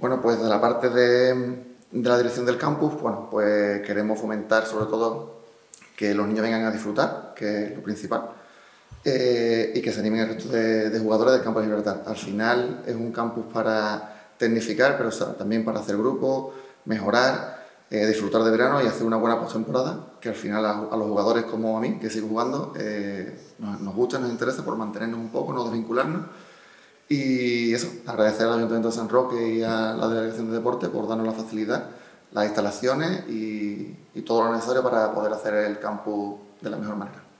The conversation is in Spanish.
Bueno, pues de la parte de la dirección del campus, bueno, pues queremos fomentar sobre todo que los niños vengan a disfrutar, que es lo principal, y que se animen el resto de jugadores del Campus Gibraltar. Al final es un campus para tecnificar, pero también para hacer grupos, mejorar, disfrutar de verano y hacer una buena postemporada, que al final a los jugadores como a mí, que sigo jugando, nos gusta, nos interesa por mantenernos un poco, no desvincularnos. Y eso, agradecer al Ayuntamiento de San Roque y a la Delegación de Deporte por darnos la facilidad, las instalaciones y todo lo necesario para poder hacer el campus de la mejor manera.